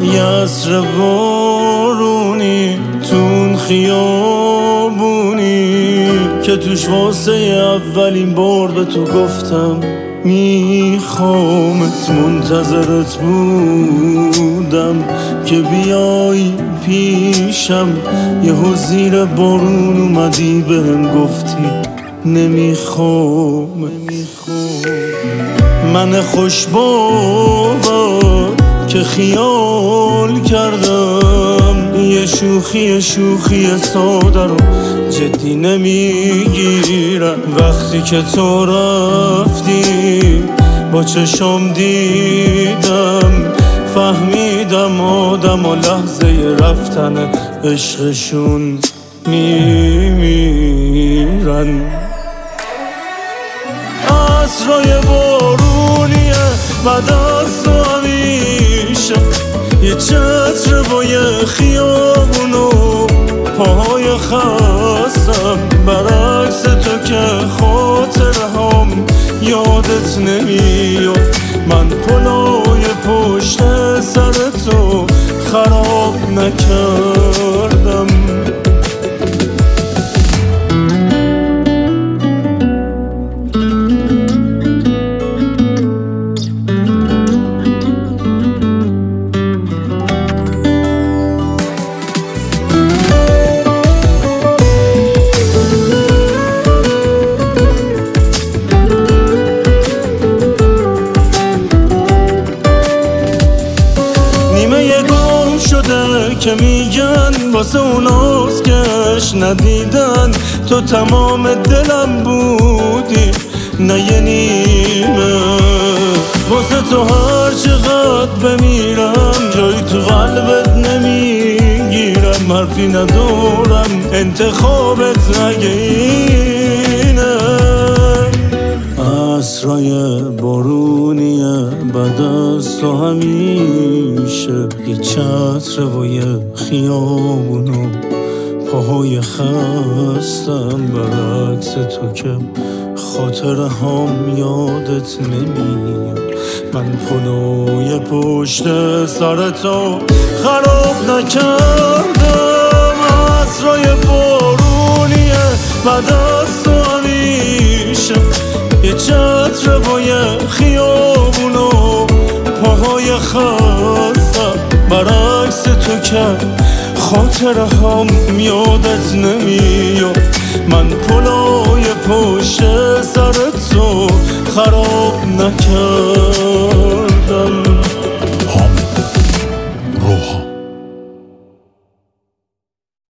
یه عصر بارونی تون خیابونی که توش واسه اولین بار به تو گفتم میخوامت. منتظرت بودم که بیای پیشم، یهو زیر بارون اومدی بهم گفتی نمیخوام. من خوش باور که خیال کردم یه شوخی ساده رو جدی نمیگیرم. وقتی که تو رفتی با چشم دیدم، فهمیدم آدم و لحظه رفتن عشقشون میمیرن. عصرای بارونیه بعد از تو همیشه، یه چتر با یه خیابونو پاهای خستم. برعکس تو که خاطرهام یادت نمیاد، من پلای پشت سر تو خراب نکردم. که میگن واسه اوناست کش ندیدن، تو تمام دلم بودی نه یه نیمه. واسه تو هر چقدر بمیرم جایی تو قلبت نمیگیرم. حرفی ندارم انتخابت نگه اینه. عصرای بارونیه بعد از تو همیشه، یه چتر و یه خیابونو پاهای خستم. برعکس تو که خاطره هم یادت نمیاد، من پلوی پشت سر تو خراب نکردم. عصرای بارونیه بعد از تو همیشه، یه چتر با یه خیابونو پاهای خستم. برعکس تو که خاطره هم یادت نمیاد، من پلای پشت